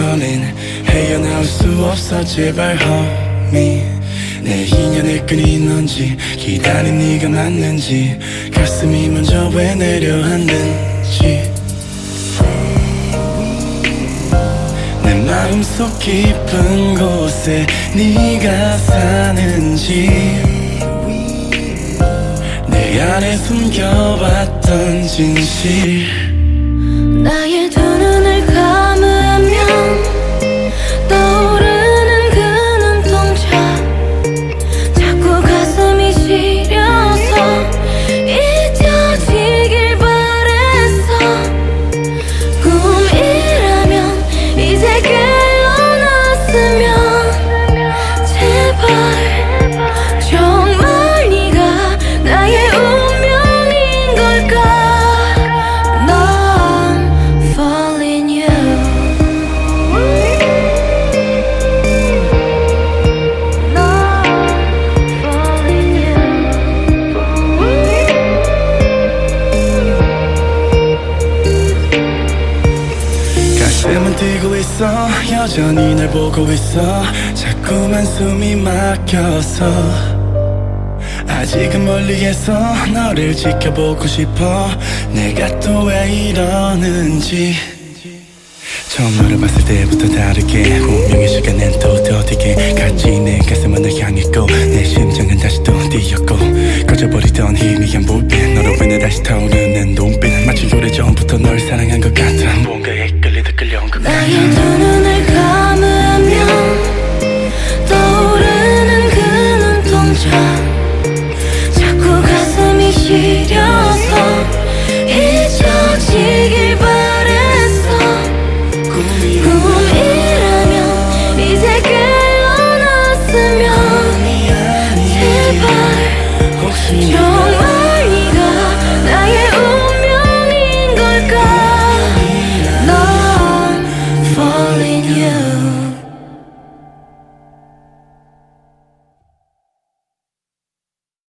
calling 헤어나올 수 없어 제발 homie 내 인연의 끈이 넌지 기다린 네가 맞는지 가슴이 먼저 왜 내려앉는지 내 마음속 깊은 곳에 네가 사는지 내 안에 숨겨왔던 진실 나의 두 눈을 감으면 떠오르는 그 눈동자 자꾸 가슴이 시려서 잊혀지길 바랬어 꿈이라면 이제 깨어났으면 제발 정말 네가 나의 운명인 걸까 가슴은 뛰고 있어 여전히 날 보고 있어 자꾸만 숨이 막혀서 아직은 멀리에서 너를 지켜보고 싶어 내가 또 왜 이러는지 처음 너를 봤을 때부터 다르게 운명의 시간엔 또 더디게 같이 내 가슴은 널 향했고 내 심장은 다시 또 뛰었고 꺼져버리던 희미한 불빛 너로 인해 다시 타오르는 눈빛 마치 오래전부터 널 사랑한 것 같아 뭔가에 끌리듯 끌려온 것 같아